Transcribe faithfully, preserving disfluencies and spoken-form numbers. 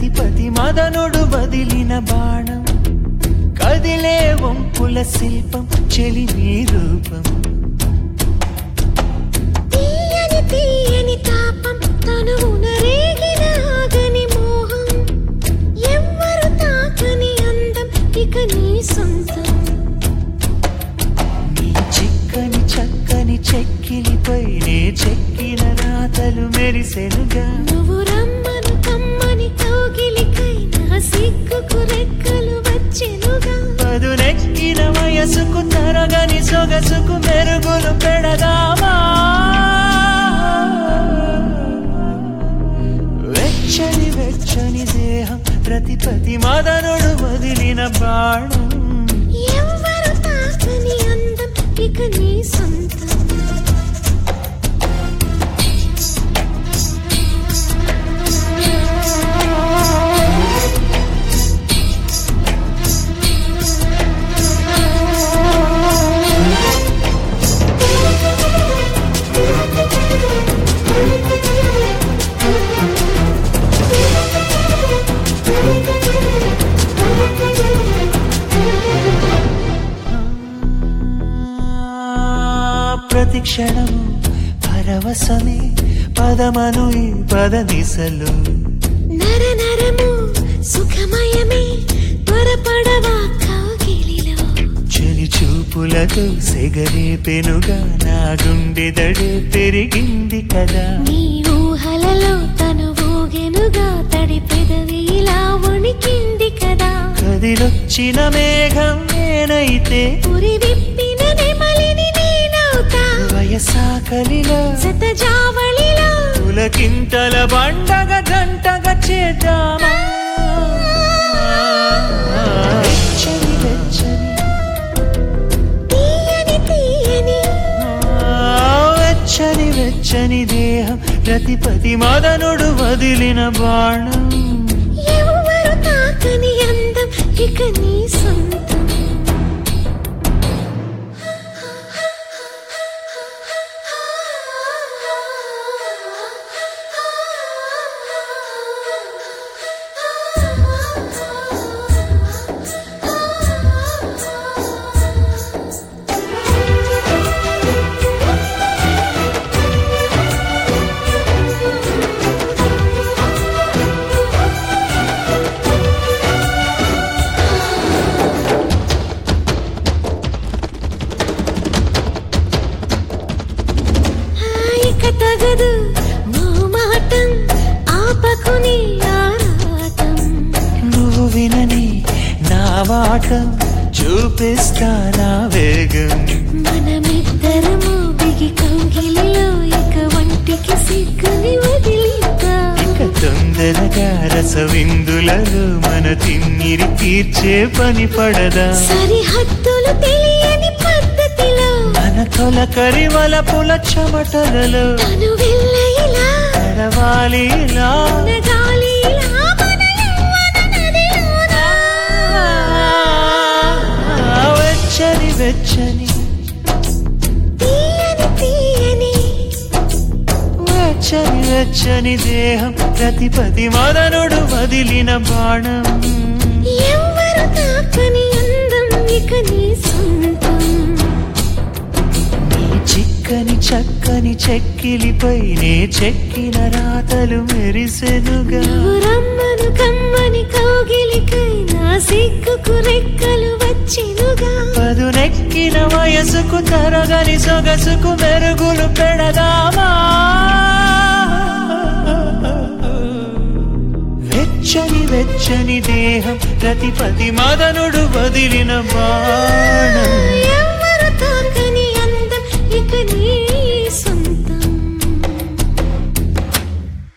ప్రతిపతి మదనుడు వదిలిన బాణం కదిలే వంపుల శిల్పం చెలిమి రూపం తీయని తీయని తాపం తనువున రేగిన ఆగని మోహం ఎవ్వరు తాకని అందం ఇక నీ సొంతం నీ చిక్కని చక్కని చెక్కిలిపై నే చెక్కిన రాతలు మెరిసెనుగా నువ్వు రమ్మను కమ్మని కౌగిలికై నా సిగ్గుకు రెక్కలు వచ్చెనుగా పదునెక్కిన వయసుకు తరగని సొగసుకు మెరుగులు పెడదామా వెచ్చని వెచ్చని దేహం ప్రతిపతి మదనుడు వదిలిన బాణం ఎవ్వరు తాకని అందం ఇక నీ సొంతం ప్రతి క్షణము పరవశమే పదమను ఈ పద దిశలు నర నరము సుఖమయమే త్వరపడవా కౌగిలిలో చెలి చూపులతో సెగరేపెనుగా నా గుండెదడే పెరిగింది కదా నీ ఊహలలో తను ఊగెనుగా తడి పెదవి ఇలా వణికింది కదా కదిలొచ్చిన మేఘం నేనైతే ఉరి విప్పిన నెమలిని నేనవుతా వయసాకలిలో శత జావళిలో పులకింతల బండగ జంటగా చేద్దామా వెచ్చని వెచ్చని తీయని తీయని వెచ్చని వెచ్చని దేహం ప్రతిపతి మదనుడు వదిలిన బాణం ఎవరు తాకని అందం ఇక నీ సొంతం తగదు మోమాటం ఆపకుని ఆరాటం నువ్వు వినని నా వాటం చూపిస్తా నా వేగం మనమిద్దరము బిగి కౌగిలిలో ఇక వంటికి సిగ్గుని వదిలితా ఇక తొందరగా రసవిందులలో మన తిమ్మిరి తీర్చే పని పడదా సరిహద్దులు తెలియని పద్ధతిలో మన తొలకరి వలపుల చెమటలలో తను వెళ్ళ ఇలా నడవాలి ఇలా నగాలి ఇలా మన యవ్వన నదిలోనా. వెచ్చని వెచ్చని తీయని తీయని వెచ్చని వెచ్చని దేహం ప్రతిపతి మదనుడు వదిలిన బాణం ఎవ్వరు తాకని అందం ఇక నీ సొంతం నీ చిక్కని చక్కని చెక్కిలిపై నే చెక్కిన రాతలు మెరిసెనుగా నువ్వు రమ్మను కమ్మని కౌగిలికై నా సిగ్గుకు రెక్కలు వచ్చెనుగా పదునెక్కిన వయసుకు తరగని సొగసుకు మెరుగులు పెడదామా వెచ్చని వెచ్చని దేహం ప్రతిపతి మదనుడు వదిలిన బాణం